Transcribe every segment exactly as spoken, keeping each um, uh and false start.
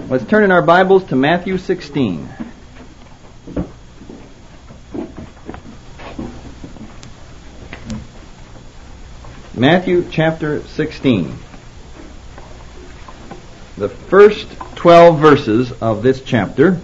Let's turn in our Bibles to Matthew sixteen. Matthew chapter sixteen. The first twelve verses of this chapter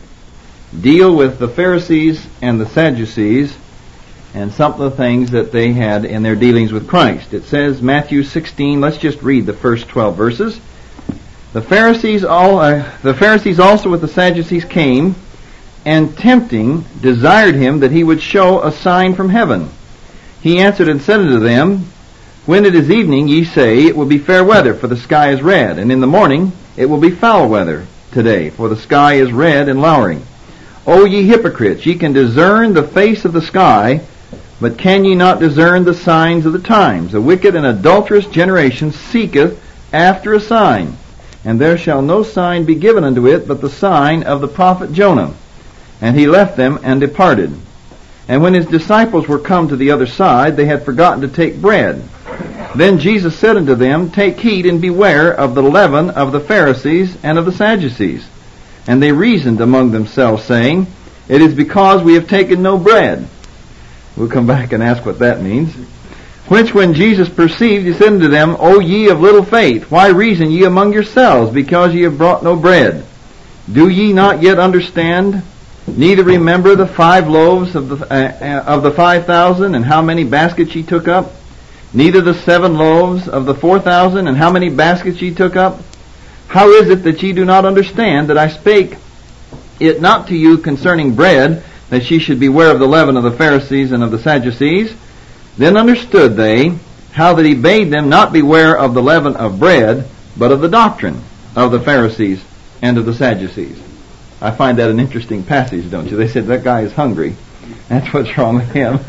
deal with the Pharisees and the Sadducees and some of the things that they had in their dealings with Christ. It says, Matthew sixteen, let's just read the first twelve verses. The Pharisees all, uh, the Pharisees also with the Sadducees came, and tempting desired him that he would show a sign from heaven. He answered and said unto them, When it is evening, ye say, It will be fair weather, for the sky is red. And in the morning, it will be foul weather today, for the sky is red and lowering. O ye hypocrites, ye can discern the face of the sky, but can ye not discern the signs of the times? A wicked and adulterous generation seeketh after a sign, and there shall no sign be given unto it but the sign of the prophet Jonah. And he left them and departed. And when his disciples were come to the other side, they had forgotten to take bread. Then Jesus said unto them, Take heed and beware of the leaven of the Pharisees and of the Sadducees. And they reasoned among themselves, saying, It is because we have taken no bread. We'll come back and ask what that means. Which when Jesus perceived, he said unto them, O ye of little faith, why reason ye among yourselves, because ye have brought no bread? Do ye not yet understand? Neither remember the five loaves of the uh, of the five thousand, and how many baskets ye took up? Neither the seven loaves of the four thousand, and how many baskets ye took up? How is it that ye do not understand that I spake it not to you concerning bread, that ye should beware of the leaven of the Pharisees and of the Sadducees? Then understood they how that he bade them not beware of the leaven of bread, but of the doctrine of the Pharisees and of the Sadducees. I find that an interesting passage, don't you? They said, that guy is hungry. That's what's wrong with him.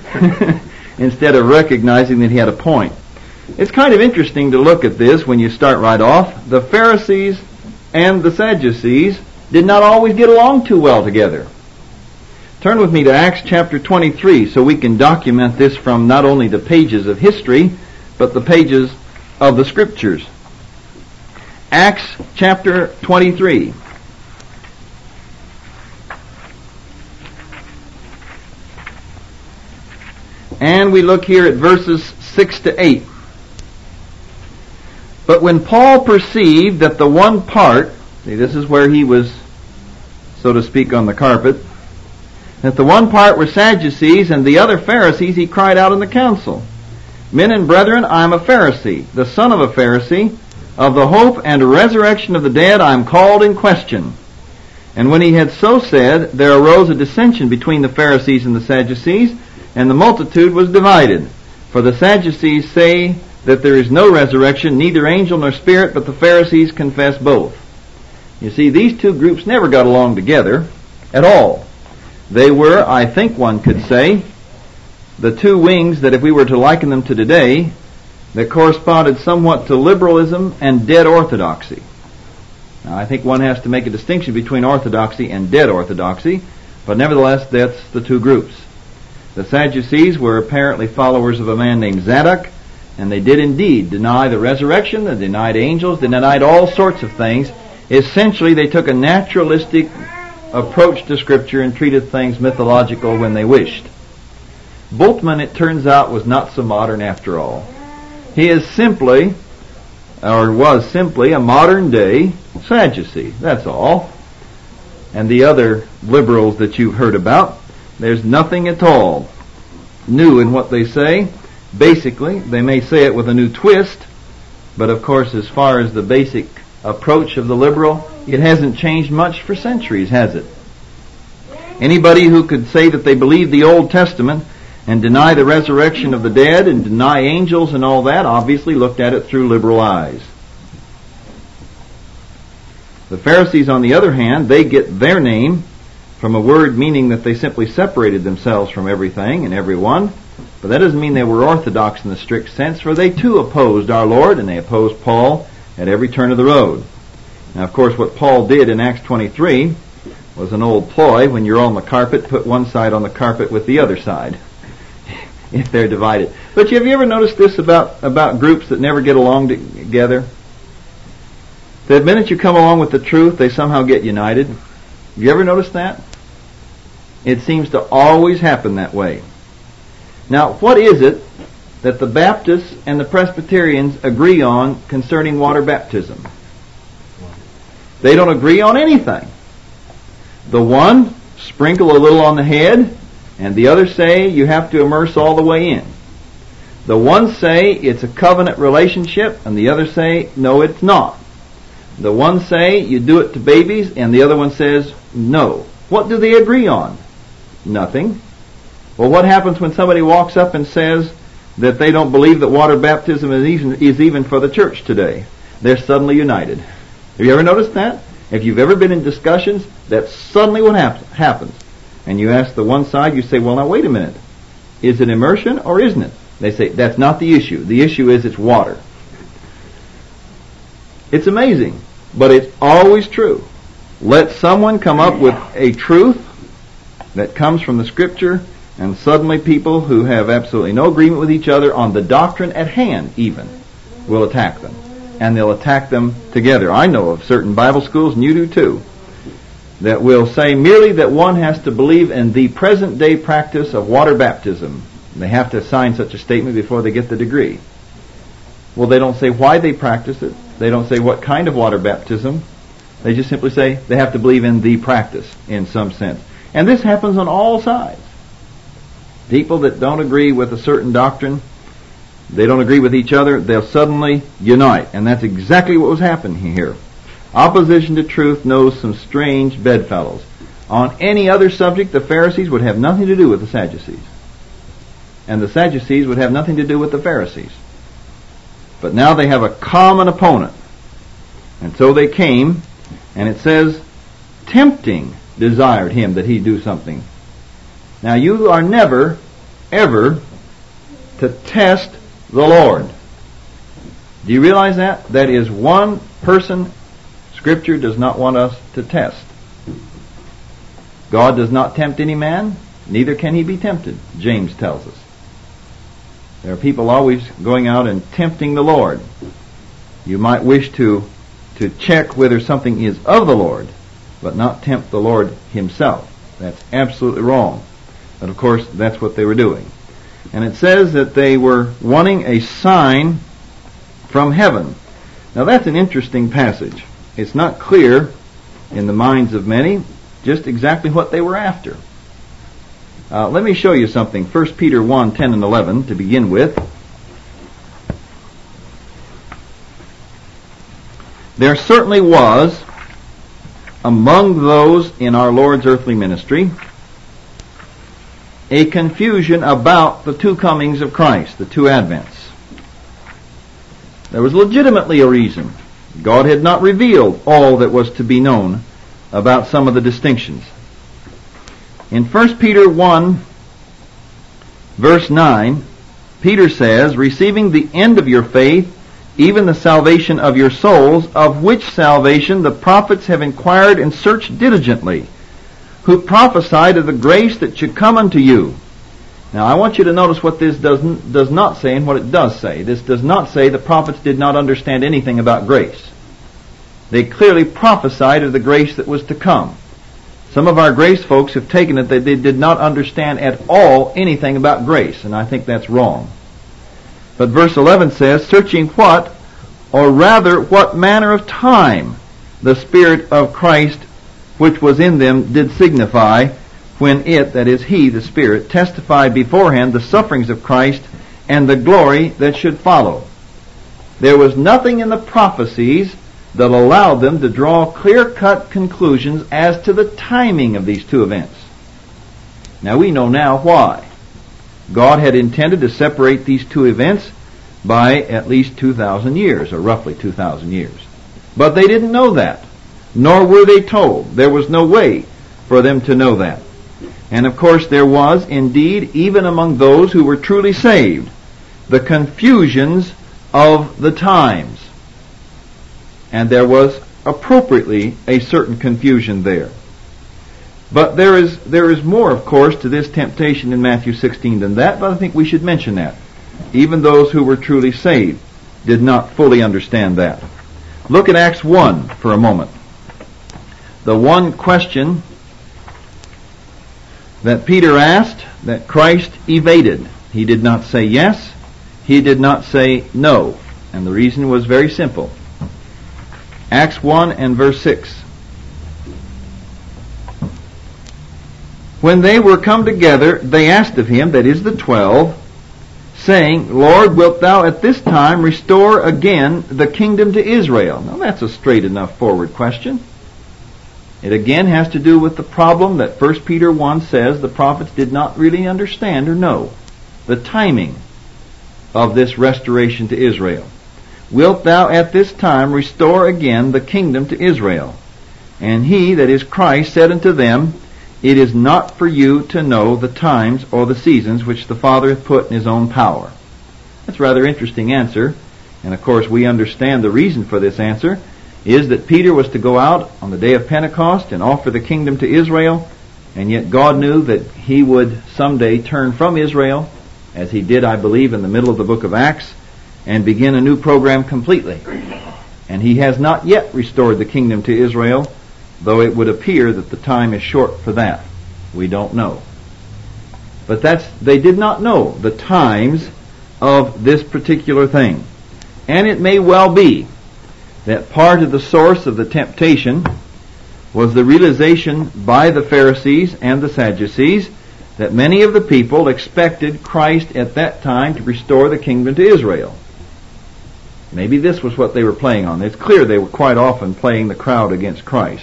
Instead of recognizing that he had a point. It's kind of interesting to look at this when you start right off. The Pharisees and the Sadducees did not always get along too well together. Turn with me to Acts chapter twenty-three so we can document this from not only the pages of history, but the pages of the Scriptures. Acts chapter twenty-three. And we look here at verses six to eight. But when Paul perceived that the one part, see, this is where he was, so to speak, on the carpet, that the one part were Sadducees and the other Pharisees, he cried out in the council, Men and brethren, I am a Pharisee, the son of a Pharisee. Of the hope and resurrection of the dead I am called in question. And when he had so said, there arose a dissension between the Pharisees and the Sadducees, and the multitude was divided. For the Sadducees say that there is no resurrection, neither angel nor spirit, but the Pharisees confess both. You see, these two groups never got along together at all. They were, I think one could say, the two wings that if we were to liken them to today, that corresponded somewhat to liberalism and dead orthodoxy. Now, I think one has to make a distinction between orthodoxy and dead orthodoxy, but nevertheless, that's the two groups. The Sadducees were apparently followers of a man named Zadok, and they did indeed deny the resurrection, they denied angels, they denied all sorts of things. Essentially, they took a naturalistic approach to Scripture and treated things mythological when they wished. Bultmann, it turns out, was not so modern after all. He is simply, or was simply, a modern-day Sadducee. That's all. And the other liberals that you've heard about, there's nothing at all new in what they say. Basically, they may say it with a new twist, but of course, as far as the basic approach of the liberal, it hasn't changed much for centuries, has it? Anybody who could say that they believe the Old Testament and deny the resurrection of the dead and deny angels and all that obviously looked at it through liberal eyes. The Pharisees, on the other hand, they get their name from a word meaning that they simply separated themselves from everything and everyone, but that doesn't mean they were orthodox in the strict sense, for they too opposed our Lord and they opposed Paul at every turn of the road. Now, of course, what Paul did in Acts twenty-three was an old ploy. When you're on the carpet, put one side on the carpet with the other side, if they're divided. But have you ever noticed this about, about groups that never get along together? The minute you come along with the truth, they somehow get united. Have you ever noticed that? It seems to always happen that way. Now, what is it that the Baptists and the Presbyterians agree on concerning water baptism? They don't agree on anything. The one sprinkle a little on the head, and the other say you have to immerse all the way in. The one say it's a covenant relationship, and the other say no, it's not. The one say you do it to babies, and the other one says no. What do they agree on? Nothing. Well, what happens when somebody walks up and says that they don't believe that water baptism is even, is even for the church today? They're suddenly united. Have you ever noticed that? If you've ever been in discussions, that's suddenly what hap- happens. And you ask the one side, you say, well, now wait a minute. Is it immersion or isn't it? They say, that's not the issue. The issue is it's water. It's amazing, but it's always true. Let someone come up with a truth that comes from the Scripture, and suddenly people who have absolutely no agreement with each other on the doctrine at hand even will attack them. And they'll attack them together. I know of certain Bible schools, and you do too, that will say merely that one has to believe in the present day practice of water baptism. They have to sign such a statement before they get the degree. Well, they don't say why they practice it. They don't say what kind of water baptism. They just simply say they have to believe in the practice in some sense. And this happens on all sides. People that don't agree with a certain doctrine, they don't agree with each other, they'll suddenly unite. And that's exactly what was happening here. Opposition to truth knows some strange bedfellows. On any other subject, the Pharisees would have nothing to do with the Sadducees. And the Sadducees would have nothing to do with the Pharisees. But now they have a common opponent. And so they came, and it says, tempting desired him that he do something. Now you are never, ever to test the Lord. Do you realize that? That is one person Scripture does not want us to test. God does not tempt any man, neither can he be tempted, James tells us. There are people always going out and tempting the Lord. You might wish to, to check whether something is of the Lord, but not tempt the Lord himself. That's absolutely wrong. But of course, that's what they were doing. And it says that they were wanting a sign from heaven. Now that's an interesting passage. It's not clear in the minds of many just exactly what they were after. Uh, let me show you something. First Peter one, ten and eleven to begin with. There certainly was among those in our Lord's earthly ministry a confusion about the two comings of Christ, the two advents. There was legitimately a reason. God had not revealed all that was to be known about some of the distinctions. In First Peter one, verse nine, Peter says, receiving the end of your faith, even the salvation of your souls, of which salvation the prophets have inquired and searched diligently, who prophesied of the grace that should come unto you. Now I want you to notice what this does, does not say and what it does say. This does not say the prophets did not understand anything about grace. They clearly prophesied of the grace that was to come. Some of our grace folks have taken it that they did not understand at all anything about grace, and I think that's wrong. But verse eleven says, searching what, or rather what manner of time the Spirit of Christ which was in them did signify, when it, that is he, the Spirit, testified beforehand the sufferings of Christ and the glory that should follow. There was nothing in the prophecies that allowed them to draw clear-cut conclusions as to the timing of these two events. Now we know now why. God had intended to separate these two events by at least two thousand years, or roughly two thousand years. But they didn't know that, nor were they told. There was no way for them to know that. And of course there was indeed, even among those who were truly saved, the confusions of the times. And there was appropriately a certain confusion there. But there is there is more, of course, to this temptation in Matthew sixteen than that, but I think we should mention that. Even those who were truly saved did not fully understand that. Look at Acts one for a moment. The one question that Peter asked that Christ evaded. He did not say yes. He did not say no. And the reason was very simple. Acts one and verse six. When they were come together, they asked of him, that is the twelve, saying, Lord, wilt thou at this time restore again the kingdom to Israel? Now that's a straight enough forward question. It again has to do with the problem that First Peter one says the prophets did not really understand or know. The timing of this restoration to Israel. Wilt thou at this time restore again the kingdom to Israel? And he, that is Christ, said unto them, It is not for you to know the times or the seasons which the Father hath put in his own power. That's a rather interesting answer. And of course we understand the reason for this answer is that Peter was to go out on the day of Pentecost and offer the kingdom to Israel, and yet God knew that he would someday turn from Israel, as he did, I believe, in the middle of the book of Acts, and begin a new program completely. And he has not yet restored the kingdom to Israel, though it would appear that the time is short for that. We don't know. But that's, they did not know the times of this particular thing. And it may well be that part of the source of the temptation was the realization by the Pharisees and the Sadducees that many of the people expected Christ at that time to restore the kingdom to Israel. Maybe this was what they were playing on. It's clear they were quite often playing the crowd against Christ.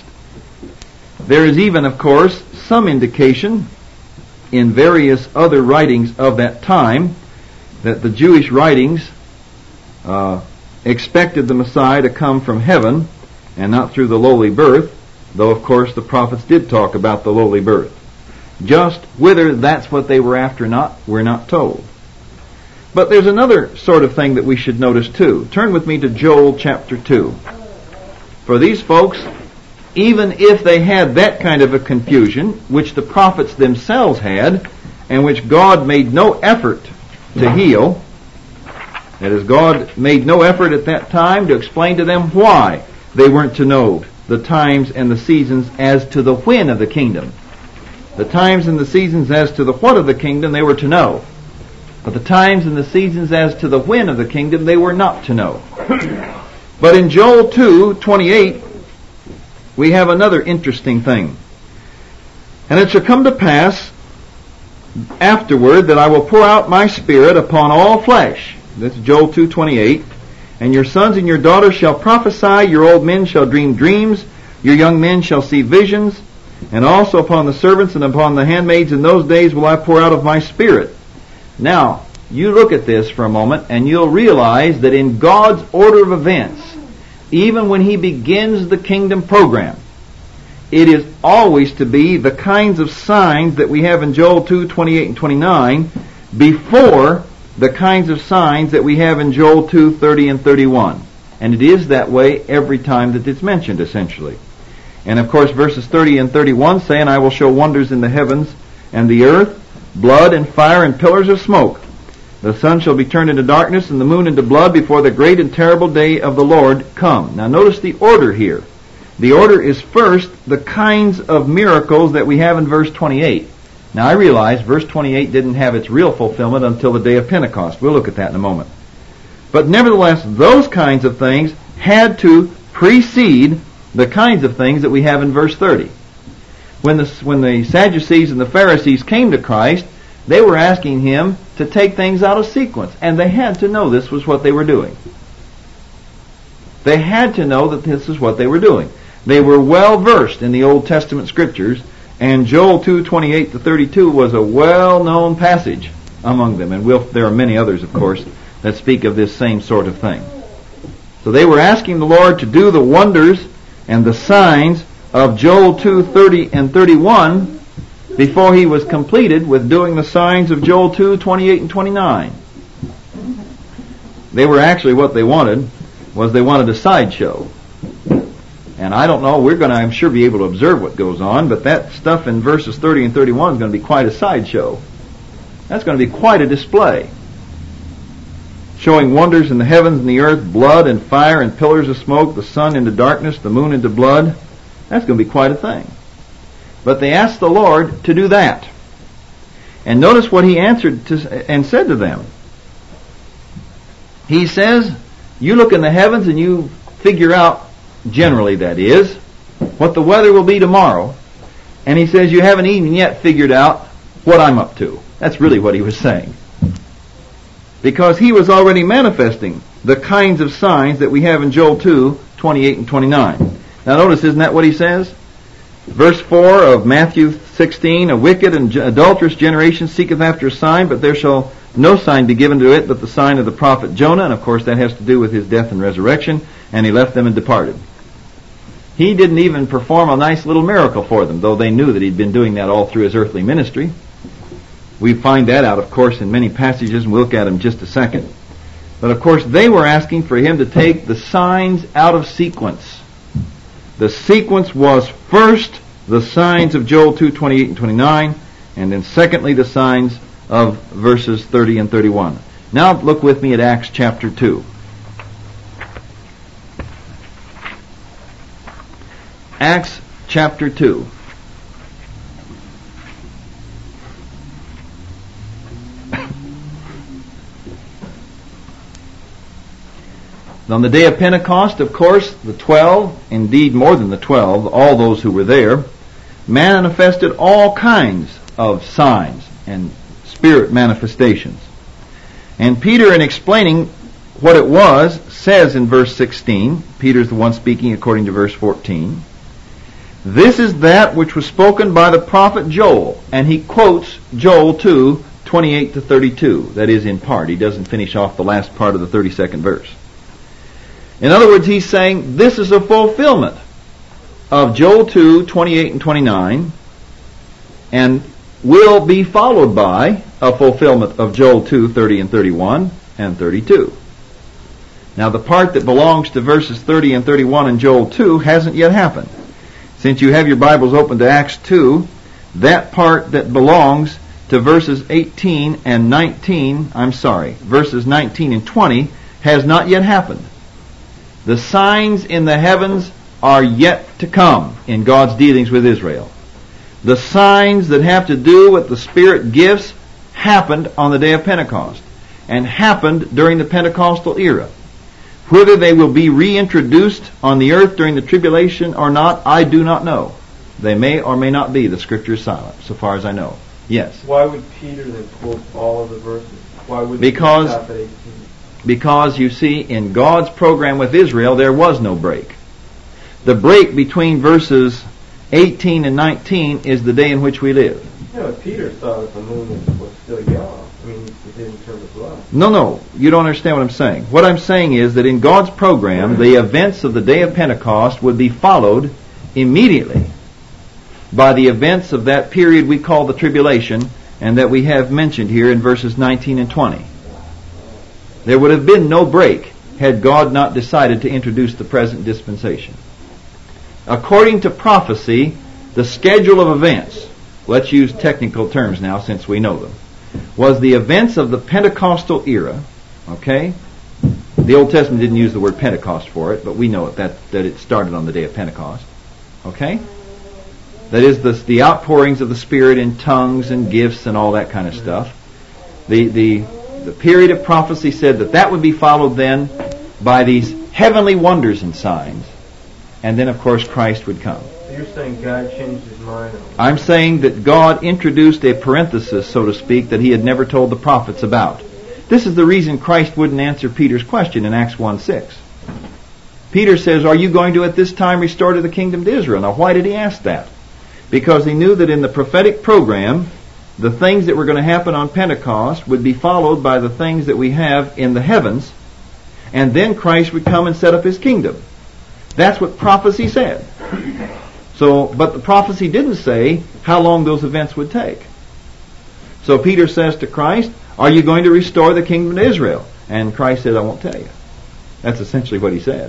There is even, of course, some indication in various other writings of that time that the Jewish writings uh, expected the Messiah to come from heaven and not through the lowly birth, though of course the prophets did talk about the lowly birth. Just whether that's what they were after or not, we're not told. But there's another sort of thing that we should notice too. Turn with me to Joel chapter two. For these folks, even if they had that kind of a confusion, which the prophets themselves had, and which God made no effort to heal, that is, God made no effort at that time to explain to them why they weren't to know the times and the seasons as to the when of the kingdom. The times and the seasons as to the what of the kingdom they were to know. But the times and the seasons as to the when of the kingdom they were not to know. But in Joel two twenty-eight, we have another interesting thing. And it shall come to pass afterward that I will pour out my spirit upon all flesh. That's Joel two twenty-eight. And your sons and your daughters shall prophesy, your old men shall dream dreams, your young men shall see visions, and also upon the servants and upon the handmaids in those days will I pour out of my spirit. Now, you look at this for a moment and you'll realize that in God's order of events, even when He begins the kingdom program, it is always to be the kinds of signs that we have in Joel two twenty-eight and twenty-nine before the kinds of signs that we have in Joel two thirty and thirty-one. And it is that way every time that it's mentioned, essentially. And of course, verses thirty and thirty-one say, And I will show wonders in the heavens and the earth, blood and fire and pillars of smoke. The sun shall be turned into darkness and the moon into blood before the great and terrible day of the Lord come. Now notice the order here. The order is first the kinds of miracles that we have in verse twenty-eight. Now I realize verse twenty-eight didn't have its real fulfillment until the day of Pentecost. We'll look at that in a moment. But nevertheless, those kinds of things had to precede the kinds of things that we have in verse thirty. When the, when the Sadducees and the Pharisees came to Christ, they were asking Him to take things out of sequence. And they had to know this was what they were doing. They had to know that this is what they were doing. They were well versed in the Old Testament Scriptures, and Joel two twenty-eight to thirty-two was a well-known passage among them. And we'll, there are many others, of course, that speak of this same sort of thing. So they were asking the Lord to do the wonders and the signs of Joel two thirty and thirty-one before He was completed with doing the signs of Joel two twenty-eight and twenty-nine. They were actually, what they wanted was they wanted a sideshow. And I don't know, we're going to, I'm sure, be able to observe what goes on, but that stuff in verses thirty and thirty-one is going to be quite a sideshow. That's going to be quite a display. showing wonders in the heavens and the earth, blood and fire and pillars of smoke, the sun into darkness, the moon into blood. That's going to be quite a thing. But they asked the Lord to do that. And notice what he answered to, and said to them. He says, you look in the heavens and you figure out, generally that is, what the weather will be tomorrow. And he says, you haven't even yet figured out what I'm up to. That's really what he was saying. Because he was already manifesting the kinds of signs that we have in Joel two, twenty-eight and twenty-nine. Now notice, isn't that what he says? Verse four of Matthew sixteen, a wicked and adulterous generation seeketh after a sign, but there shall no sign be given to it but the sign of the prophet Jonah. And of course that has to do with his death and resurrection. And he left them and departed. He didn't even perform a nice little miracle for them, though they knew that he'd been doing that all through his earthly ministry. We find that out, of course, in many passages, and we'll look at them in just a second. But of course they were asking for him to take the signs out of sequence. The sequence was first the signs of Joel two, twenty-eight and twenty-nine, and then secondly the signs of verses thirty and thirty-one. Now look with me at Acts chapter two. Acts chapter two. On the day of Pentecost, of course, the twelve, indeed more than the twelve, all those who were there, manifested all kinds of signs and spirit manifestations. And Peter, in explaining what it was, says in verse sixteen, Peter's the one speaking according to verse fourteen, this is that which was spoken by the prophet Joel. And he quotes Joel two, twenty-eight to thirty-two. That is in part. He doesn't finish off the last part of the thirty-second verse. In other words, he's saying this is a fulfillment of Joel two, twenty-eight and twenty-nine, and will be followed by a fulfillment of Joel two, thirty and thirty-one and thirty-two. Now the part that belongs to verses thirty and thirty-one in Joel two hasn't yet happened. Since you have your Bibles open to Acts two, that part that belongs to verses eighteen and nineteen, I'm sorry, verses nineteen and twenty, has not yet happened. The signs in the heavens are yet to come in God's dealings with Israel. The signs that have to do with the Spirit gifts happened on the day of Pentecost and happened during the Pentecostal era. Whether they will be reintroduced on the earth during the tribulation or not, I do not know. They may or may not be. The Scripture is silent, so far as I know. Yes? Why would Peter then quote all of the verses? Why would because, he stop at eighteen? Because, you see, in God's program with Israel, there was no break. The break between verses eighteen and nineteen is the day in which we live. You know, Peter thought that the moon was still yellow. I mean, it didn't turn to blood. No, no, you don't understand what I'm saying. What I'm saying is that in God's program, the events of the day of Pentecost would be followed immediately by the events of that period we call the tribulation, and that we have mentioned here in verses nineteen and twenty. There would have been no break had God not decided to introduce the present dispensation. According to prophecy, the schedule of events, let's use technical terms now since we know them, was the events of the Pentecostal era, okay? The Old Testament didn't use the word Pentecost for it, but we know it, that, that it started on the day of Pentecost, okay? That is the, the outpourings of the Spirit in tongues and gifts and all that kind of stuff. The, the, the period of prophecy said that that would be followed then by these heavenly wonders and signs. And then, of course, Christ would come. So you're saying God changed his mind? I'm saying that God introduced a parenthesis, so to speak, that he had never told the prophets about. This is the reason Christ wouldn't answer Peter's question in Acts one six. Peter says, are you going to at this time restore to the kingdom to Israel? Now, why did he ask that? Because he knew that in the prophetic program, the things that were going to happen on Pentecost would be followed by the things that we have in the heavens, and then Christ would come and set up his kingdom. That's what prophecy said. So, but the prophecy didn't say how long those events would take. So Peter says to Christ, are you going to restore the kingdom to Israel? And Christ said, I won't tell you. That's essentially what he said.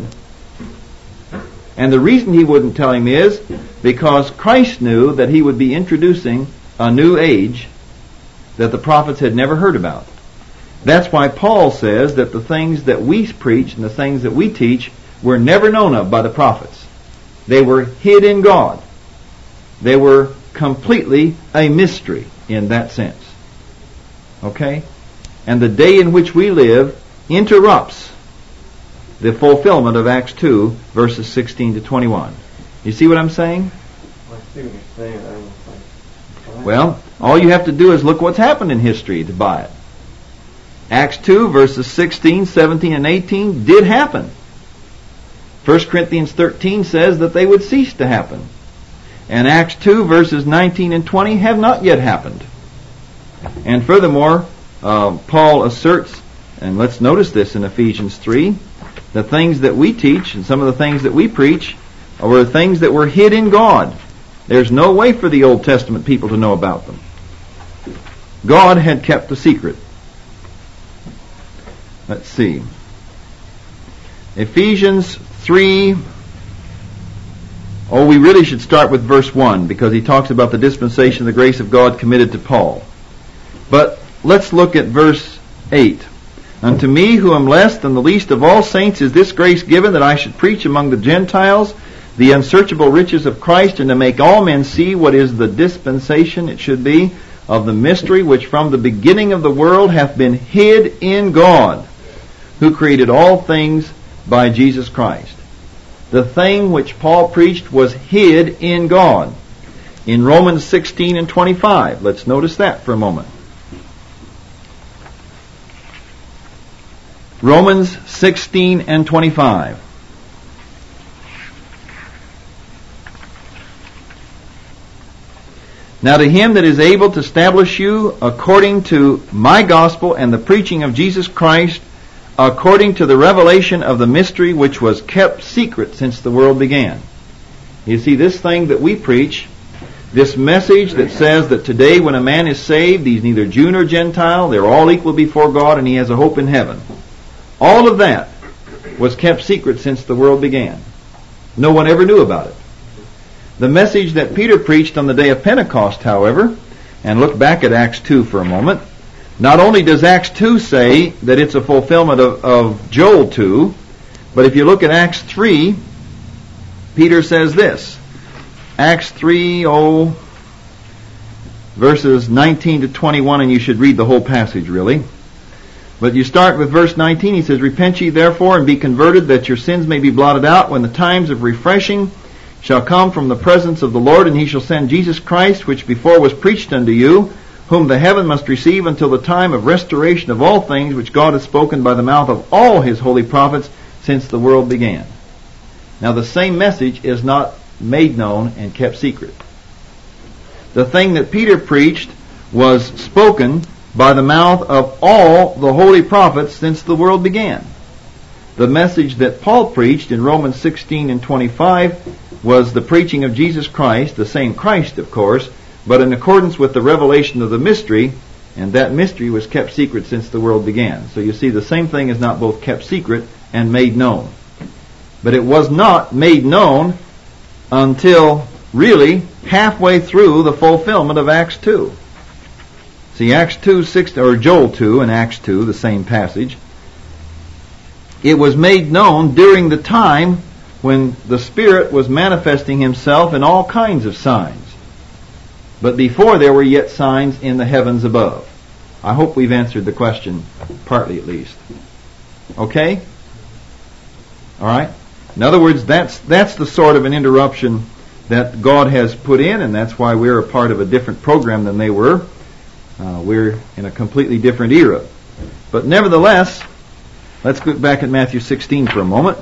And the reason he wouldn't tell him is because Christ knew that he would be introducing a new age that the prophets had never heard about. That's why Paul says that the things that we preach and the things that we teach were never known of by the prophets. They were hid in God. They were completely a mystery in that sense. Okay? And the day in which we live interrupts the fulfillment of Acts two, verses sixteen to twenty-one. You see what I'm saying? I see what you're saying. I don't like, well, all you have to do is look what's happened in history to buy it. Acts two, verses sixteen, seventeen, and eighteen did happen. First Corinthians thirteen says that they would cease to happen. And Acts two, verses nineteen and twenty have not yet happened. And furthermore, uh, Paul asserts, and let's notice this in Ephesians three, the things that we teach and some of the things that we preach were things that were hid in God. There's no way for the Old Testament people to know about them. God had kept the secret. Let's see. Ephesians three. Oh, we really should start with verse one because he talks about the dispensation of the grace of God committed to Paul. But let's look at verse eight. Unto me, who am less than the least of all saints, is this grace given, that I should preach among the Gentiles the unsearchable riches of Christ, and to make all men see what is the dispensation, it should be, of the mystery which from the beginning of the world hath been hid in God, who created all things by Jesus Christ. The thing which Paul preached was hid in God. In Romans sixteen and twenty-five, let's notice that for a moment. Romans sixteen and twenty-five. Now to him that is able to establish you according to my gospel and the preaching of Jesus Christ, according to the revelation of the mystery which was kept secret since the world began. You see, this thing that we preach, this message that says that today when a man is saved, he's neither Jew nor Gentile, they're all equal before God, and he has a hope in heaven. All of that was kept secret since the world began. No one ever knew about it. The message that Peter preached on the day of Pentecost, however, and look back at Acts two for a moment, not only does Acts two say that it's a fulfillment of, of Joel two, but if you look at Acts three, Peter says this. Acts three, oh, verses nineteen to twenty-one, and you should read the whole passage really. But you start with verse nineteen, he says, Repent ye therefore and be converted, that your sins may be blotted out, when the times of refreshing shall come from the presence of the Lord, and he shall send Jesus Christ, which before was preached unto you, whom the heaven must receive until the time of restoration of all things, which God hath spoken by the mouth of all his holy prophets since the world began. Now the same message is not made known and kept secret. The thing that Peter preached was spoken by the mouth of all the holy prophets since the world began. The message that Paul preached in Romans sixteen and twenty-five was the preaching of Jesus Christ, the same Christ of course, but in accordance with the revelation of the mystery, and that mystery was kept secret since the world began. So you see, the same thing is not both kept secret and made known. But it was not made known until really halfway through the fulfillment of Acts two. See, Acts two, six, or Joel two and Acts two, the same passage. It was made known during the time when the Spirit was manifesting himself in all kinds of signs. But before there were yet signs in the heavens above. I hope we've answered the question, partly at least. Okay? All right? In other words, that's that's the sort of an interruption that God has put in, and that's why we're a part of a different program than they were. Uh, we're in a completely different era. But nevertheless, let's go back at Matthew sixteen for a moment.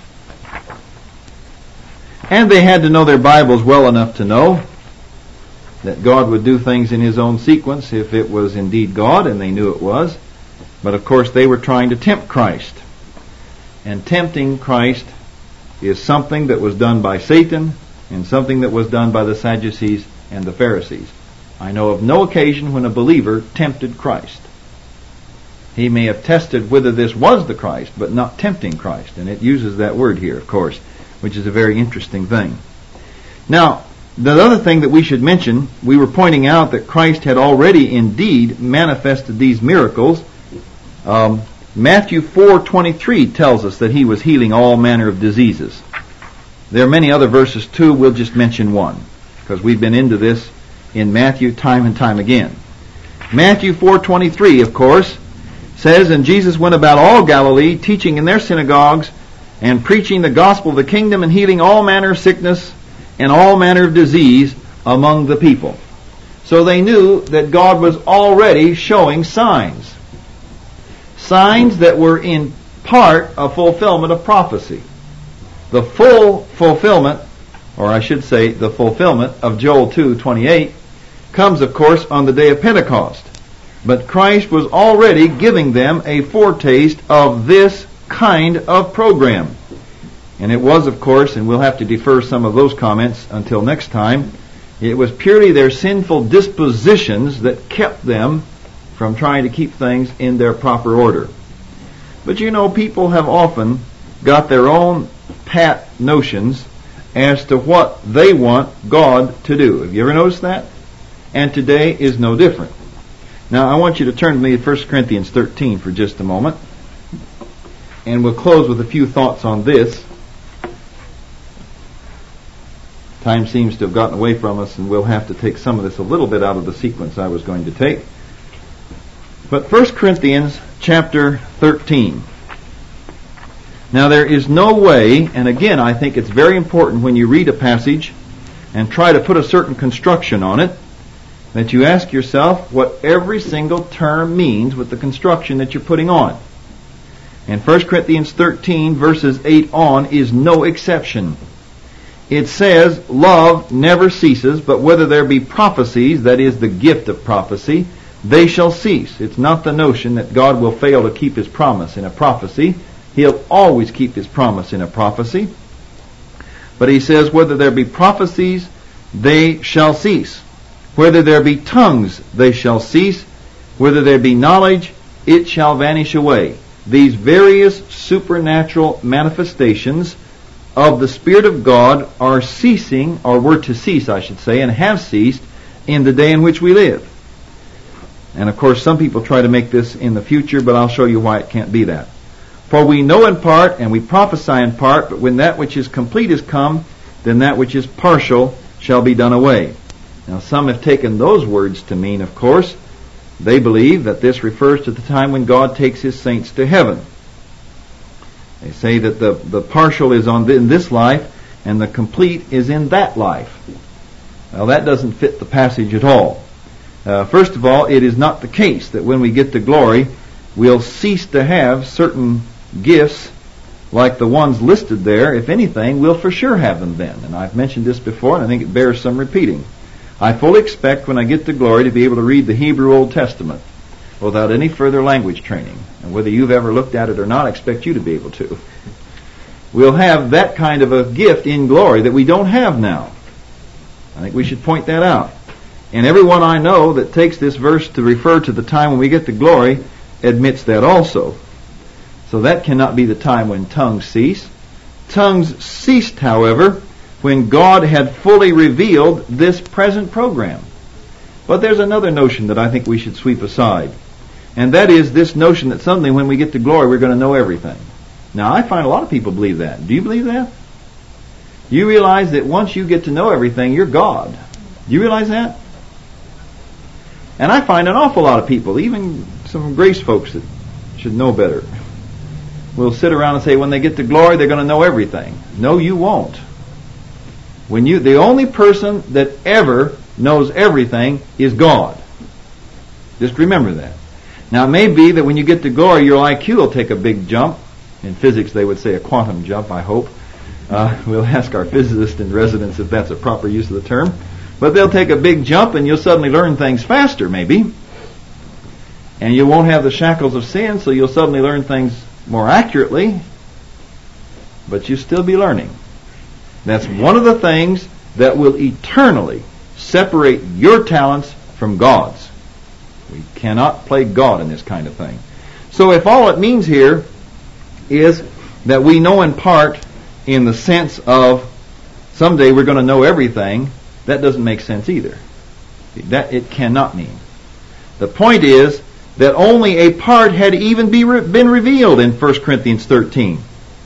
And they had to know their Bibles well enough to know that God would do things in his own sequence if it was indeed God, and they knew it was. But of course they were trying to tempt Christ. And tempting Christ is something that was done by Satan and something that was done by the Sadducees and the Pharisees. I know of no occasion when a believer tempted Christ. He may have tested whether this was the Christ, but not tempting Christ. And it uses that word here, of course, which is a very interesting thing. Now, the other thing that we should mention, we were pointing out that Christ had already indeed manifested these miracles Um, Matthew four twenty-three tells us that he was healing all manner of diseases. There are many other verses too. We'll just mention one, because we've been into this in Matthew time and time again. Matthew four twenty-three, of course, says, "And Jesus went about all Galilee, teaching in their synagogues, and preaching the gospel of the kingdom, and healing all manner of sickness and all manner of disease among the people." So they knew that God was already showing signs. Signs that were in part a fulfillment of prophecy. The full fulfillment, or I should say the fulfillment of Joel two twenty-eight, comes of course on the day of Pentecost. But Christ was already giving them a foretaste of this kind of program. And it was, of course, and we'll have to defer some of those comments until next time, it was purely their sinful dispositions that kept them from trying to keep things in their proper order. But you know, people have often got their own pat notions as to what they want God to do. Have you ever noticed that? And today is no different. Now I want you to turn to me to First Corinthians thirteen for just a moment. And we'll close with a few thoughts on this. Time seems to have gotten away from us, and we'll have to take some of this a little bit out of the sequence I was going to take. But First Corinthians chapter thirteen. Now there is no way, and again I think it's very important when you read a passage and try to put a certain construction on it, that you ask yourself what every single term means with the construction that you're putting on. And First Corinthians thirteen verses eight on is no exception. It says, "Love never ceases, but whether there be prophecies," that is the gift of prophecy, "they shall cease." It's not the notion that God will fail to keep His promise in a prophecy. He'll always keep His promise in a prophecy. But he says, "Whether there be prophecies, they shall cease. Whether there be tongues, they shall cease. Whether there be knowledge, it shall vanish away." These various supernatural manifestations of the Spirit of God are ceasing, or were to cease, I should say, and have ceased in the day in which we live. And of course, some people try to make this in the future, but I'll show you why it can't be that. "For we know in part, and we prophesy in part, but when that which is complete is come, then that which is partial shall be done away." Now some have taken those words to mean, of course, they believe that this refers to the time when God takes His saints to heaven. They say that the, the partial is on the, in this life, and the complete is in that life. Well, that doesn't fit the passage at all. Uh, first of all, it is not the case that when we get to glory, we'll cease to have certain gifts like the ones listed there. If anything, we'll for sure have them then. And I've mentioned this before, and I think it bears some repeating. I fully expect when I get to glory to be able to read the Hebrew Old Testament without any further language training. And whether you've ever looked at it or not, I expect you to be able to. We'll have that kind of a gift in glory that we don't have now. I think we should point that out. And everyone I know that takes this verse to refer to the time when we get to glory admits that also. So that cannot be the time when tongues cease. Tongues ceased, however, when God had fully revealed this present program. But there's another notion that I think we should sweep aside. And that is this notion that suddenly when we get to glory we're going to know everything. Now I find a lot of people believe that. Do you believe that? You realize that once you get to know everything, you're God. Do you realize that? And I find an awful lot of people, even some grace folks that should know better, will sit around and say when they get to glory they're going to know everything. No, you won't. When you, the only person that ever knows everything is God. Just remember that. Now it may be that when you get to glory your I Q will take a big jump. In physics they would say a quantum jump, I hope. Uh, we'll ask our physicist in residence if that's a proper use of the term. But they'll take a big jump and you'll suddenly learn things faster maybe. And you won't have the shackles of sin, so you'll suddenly learn things more accurately. But you'll still be learning. That's one of the things that will eternally separate your talents from God's. We cannot play God in this kind of thing. So if all it means here is that we know in part in the sense of someday we're going to know everything, that doesn't make sense either. That it cannot mean. The point is that only a part had even be re- been revealed in First Corinthians thirteen.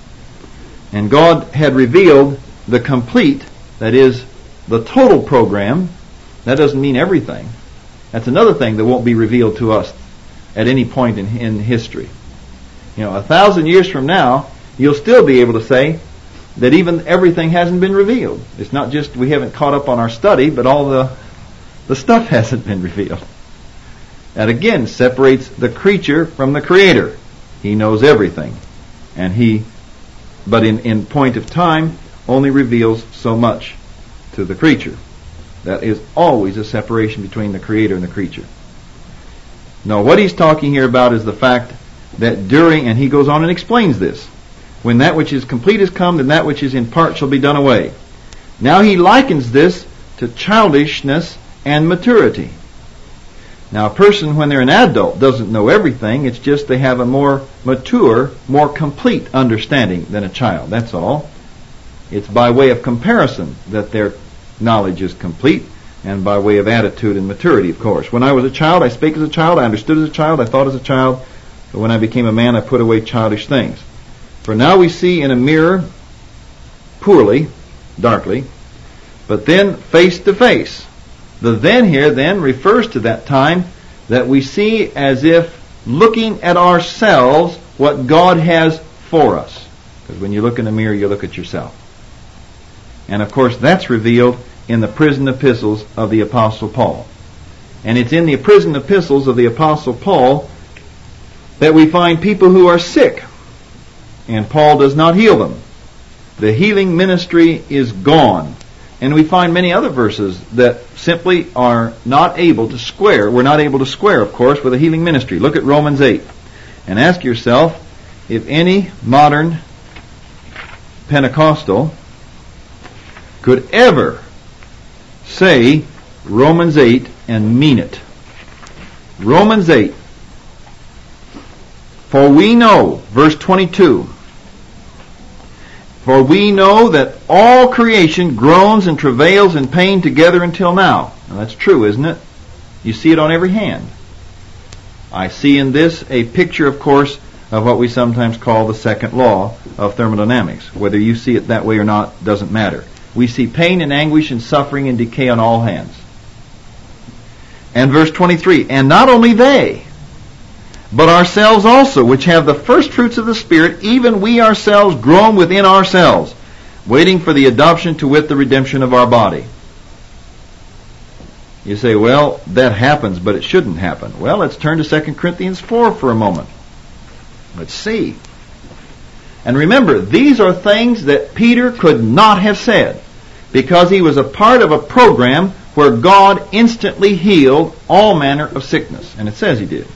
And God had revealed the complete, that is, the total program. That doesn't mean everything. That's another thing that won't be revealed to us at any point in, in history. You know, a thousand years from now, you'll still be able to say that even everything hasn't been revealed. It's not just we haven't caught up on our study, but all the, the stuff hasn't been revealed. That again separates the creature from the Creator. He knows everything. And he, but in, in point of time, only reveals so much to the creature. That is always a separation between the Creator and the creature. No, what he's talking here about is the fact that during, and he goes on and explains this, when that which is complete is come, then that which is in part shall be done away. Now he likens this to childishness and maturity. Now a person, when they're an adult, doesn't know everything. It's just they have a more mature, more complete understanding than a child. That's all. It's by way of comparison that their knowledge is complete, and by way of attitude and maturity, of course. When I was a child, I spake as a child, I understood as a child, I thought as a child, but when I became a man, I put away childish things. For now we see in a mirror, poorly, darkly, but then face to face. The then here then refers to that time that we see as if looking at ourselves what God has for us. Because when you look in the mirror, you look at yourself. And of course that's revealed in the prison epistles of the Apostle Paul. And it's in the prison epistles of the Apostle Paul that we find people who are sick, and Paul does not heal them. The healing ministry is gone. And we find many other verses that simply are not able to square. We're not able to square, of course, with a healing ministry. Look at Romans eight and ask yourself if any modern Pentecostal could ever say Romans eight and mean it. Romans eight. For we know, verse twenty-two, for we know that all creation groans and travails in pain together until now. Now that's true, isn't it? You see it on every hand. I see in this a picture, of course, of what we sometimes call the second law of thermodynamics. Whether you see it that way or not doesn't matter. We see pain and anguish and suffering and decay on all hands. And verse twenty-three, and not only they, but ourselves also, which have the first fruits of the Spirit, even we ourselves groan within ourselves, waiting for the adoption to wit the redemption of our body. You say, well, that happens, but it shouldn't happen. Well, let's turn to Second Corinthians four for a moment. Let's see. And remember, these are things that Peter could not have said, because he was a part of a program where God instantly healed all manner of sickness. And it says he did.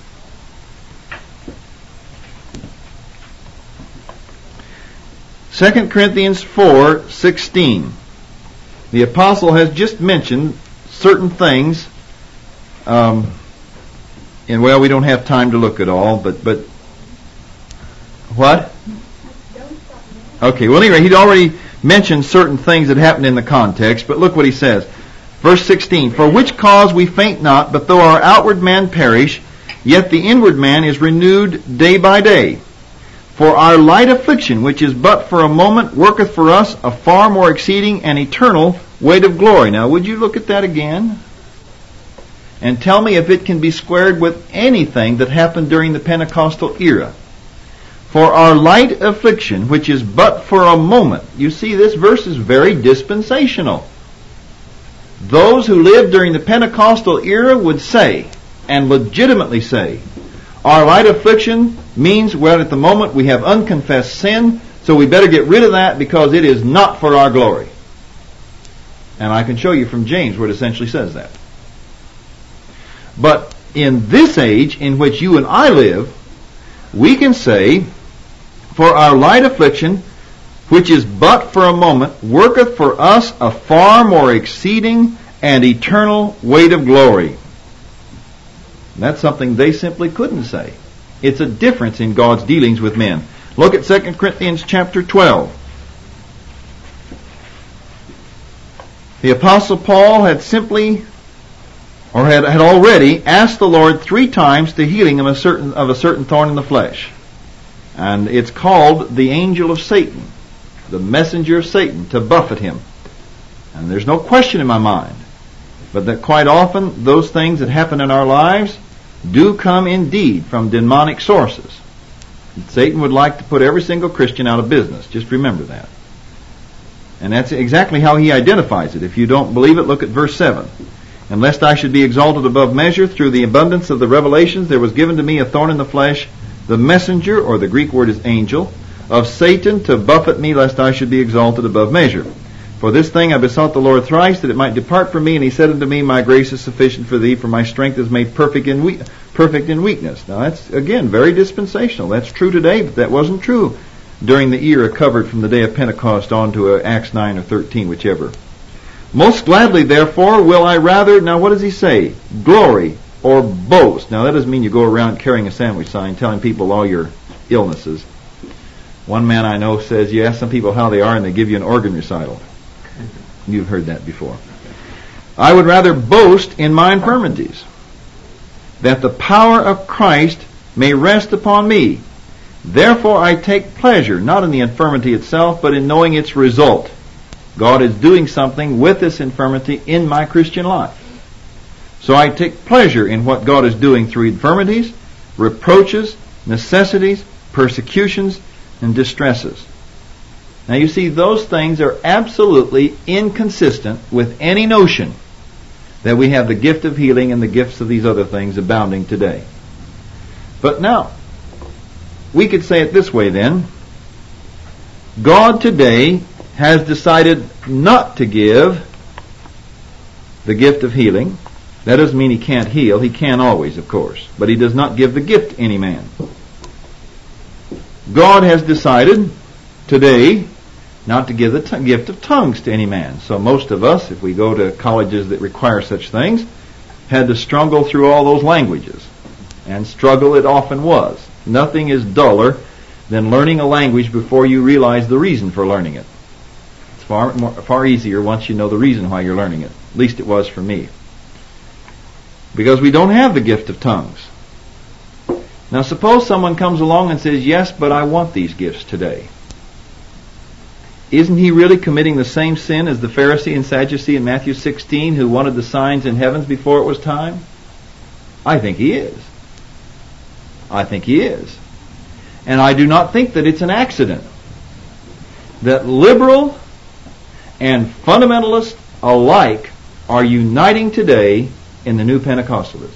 Second Corinthians four sixteen. The apostle has just mentioned certain things. Um, and well, we don't have time to look at all, but but what? Okay, well anyway, he'd already mentioned certain things that happened in the context, but look what he says. Verse sixteen, for which cause we faint not, but though our outward man perish, yet the inward man is renewed day by day. For our light affliction, which is but for a moment, worketh for us a far more exceeding and eternal weight of glory. Now, would you look at that again? And tell me if it can be squared with anything that happened during the Pentecostal era. For our light affliction, which is but for a moment. You see, this verse is very dispensational. Those who lived during the Pentecostal era would say, and legitimately say, our light affliction means, well, at the moment we have unconfessed sin, so we better get rid of that because it is not for our glory. And I can show you from James where it essentially says that. But in this age in which you and I live, we can say, for our light affliction, which is but for a moment, worketh for us a far more exceeding and eternal weight of glory. That's something they simply couldn't say. It's a difference in God's dealings with men. Look at Second Corinthians chapter twelve. The Apostle Paul had simply or had, had already asked the Lord three times to healing him of a certain of a certain thorn in the flesh. And it's called the angel of Satan, the messenger of Satan, to buffet him. And there's no question in my mind, but that quite often those things that happen in our lives do come indeed from demonic sources. Satan would like to put every single Christian out of business. Just remember that. And that's exactly how he identifies it. If you don't believe it, look at verse seven. And lest I should be exalted above measure through the abundance of the revelations, there was given to me a thorn in the flesh, the messenger, or the Greek word is angel, of Satan to buffet me lest I should be exalted above measure. For this thing I besought the Lord thrice, that it might depart from me, and he said unto me, My grace is sufficient for thee, for my strength is made perfect in we- perfect in weakness. Now that's, again, very dispensational. That's true today, but that wasn't true during the era covered from the day of Pentecost on to uh, Acts nine or thirteen, whichever. Most gladly, therefore, will I rather, now what does he say? Glory or boast. Now that doesn't mean you go around carrying a sandwich sign telling people all your illnesses. One man I know says, you ask some people how they are and they give you an organ recital. You've heard that before. I would rather boast in my infirmities, that the power of Christ may rest upon me. Therefore I take pleasure, not in the infirmity itself, but in knowing its result. God is doing something with this infirmity in my Christian life. So I take pleasure in what God is doing through infirmities, reproaches, necessities, persecutions, and distresses. Now you see, those things are absolutely inconsistent with any notion that we have the gift of healing and the gifts of these other things abounding today. But now, we could say it this way then. God today has decided not to give the gift of healing. That doesn't mean he can't heal. He can always, of course. But he does not give the gift to any man. God has decided today not to give the t- gift of tongues to any man. So most of us, if we go to colleges that require such things, had to struggle through all those languages. And struggle it often was. Nothing is duller than learning a language before you realize the reason for learning it. It's far more, far easier once you know the reason why you're learning it. At least it was for me. Because we don't have the gift of tongues. Now suppose someone comes along and says, yes, but I want these gifts today. Isn't he really committing the same sin as the Pharisee and Sadducee in Matthew sixteen who wanted the signs in heavens before it was time? I think he is. I think he is. And I do not think that it's an accident that liberal and fundamentalist alike are uniting today in the new Pentecostalism.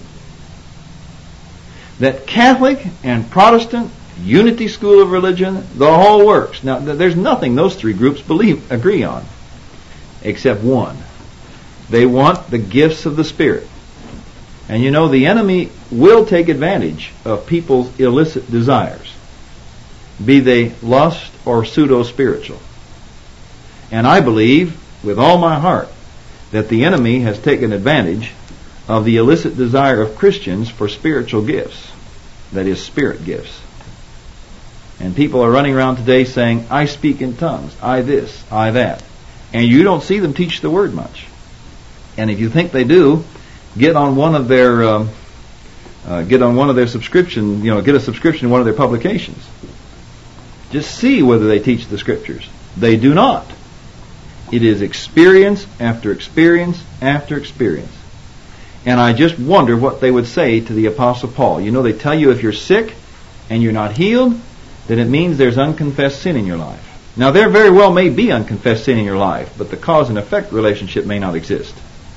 That Catholic and Protestant, unity school of religion, the whole works. Now, there's nothing those three groups believe agree on, except one. They want the gifts of the Spirit. And you know, the enemy will take advantage of people's illicit desires, be they lust or pseudo-spiritual. And I believe, with all my heart, that the enemy has taken advantage of the illicit desire of Christians for spiritual gifts, that is, spirit gifts. And people are running around today saying, I speak in tongues, I this, I that. And you don't see them teach the Word much. And if you think they do, get on one of their um, uh, get on one of their subscription, you know, get a subscription to one of their publications. Just see whether they teach the Scriptures. They do not. It is experience after experience after experience. And I just wonder what they would say to the Apostle Paul. You know, they tell you if you're sick and you're not healed, then it means there's unconfessed sin in your life. Now, there very well may be unconfessed sin in your life, but the cause and effect relationship may not exist.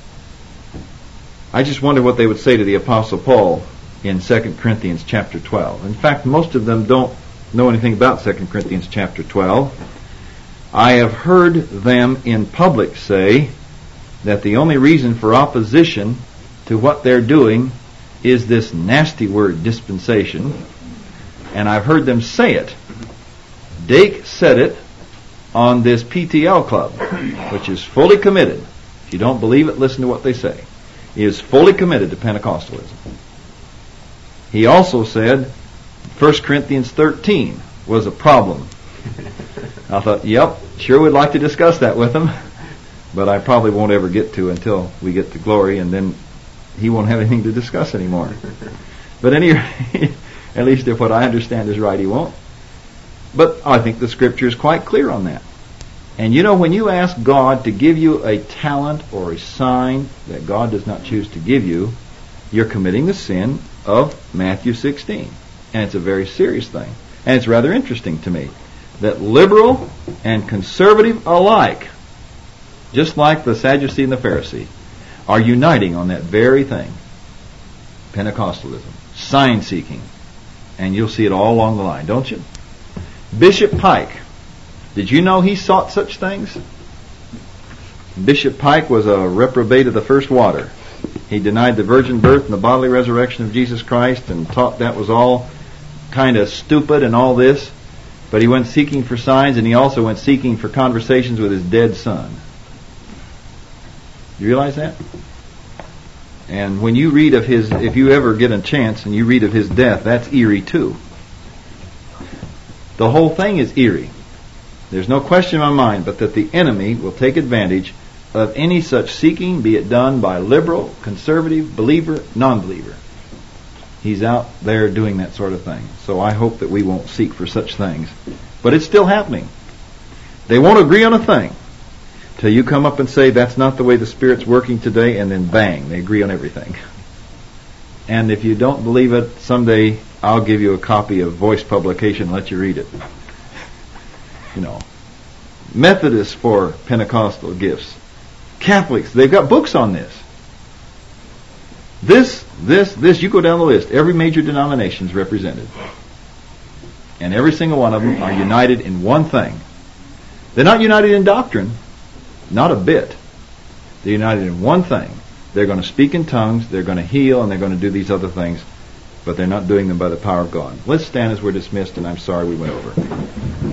I just wonder what they would say to the Apostle Paul in Second Corinthians chapter twelve. In fact, most of them don't know anything about Second Corinthians chapter twelve. I have heard them in public say that the only reason for opposition to what they're doing is this nasty word dispensation. And I've heard them say it. Dake said it on this P T L club, which is fully committed. If you don't believe it, listen to what they say. He is fully committed to Pentecostalism. He also said First Corinthians thirteen was a problem. I thought, yep, sure would like to discuss that with him, but I probably won't ever get to until we get to glory, and then he won't have anything to discuss anymore. But anyway, at least if what I understand is right, he won't. But I think the Scripture is quite clear on that. And you know, when you ask God to give you a talent or a sign that God does not choose to give you, you're committing the sin of Matthew sixteen. And it's a very serious thing. And it's rather interesting to me that liberal and conservative alike, just like the Sadducee and the Pharisee, are uniting on that very thing. Pentecostalism. Sign-seeking. And you'll see it all along the line, don't you? Bishop Pike. Did you know he sought such things? Bishop Pike was a reprobate of the first water. He denied the virgin birth and the bodily resurrection of Jesus Christ and taught that was all kind of stupid and all this. But he went seeking for signs, and he also went seeking for conversations with his dead son. You realize that? And when you read of his, if you ever get a chance and you read of his death, that's eerie too. The whole thing is eerie. There's no question in my mind but that the enemy will take advantage of any such seeking, be it done by liberal, conservative, believer, non-believer. He's out there doing that sort of thing. So I hope that we won't seek for such things. But it's still happening. They won't agree on a thing till you come up and say that's not the way the Spirit's working today, and then bang, they agree on everything. And if you don't believe it, someday I'll give you a copy of Voice publication and let you read it. You know, Methodists for Pentecostal gifts. Catholics, they've got books on this. This, this, this, you go down the list. Every major denomination is represented. And every single one of them are united in one thing. They're not united in doctrine. Not a bit. They're united in one thing. They're going to speak in tongues, they're going to heal, and they're going to do these other things. But they're not doing them by the power of God. Let's stand as we're dismissed, and I'm sorry we went over.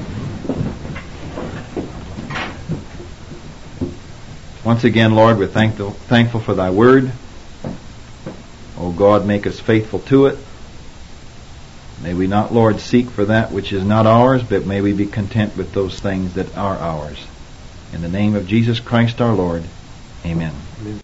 Once again, Lord, we're thankful, thankful for Thy Word. O God, make us faithful to it. May we not, Lord, seek for that which is not ours, but may we be content with those things that are ours. In the name of Jesus Christ our Lord, amen. Amen.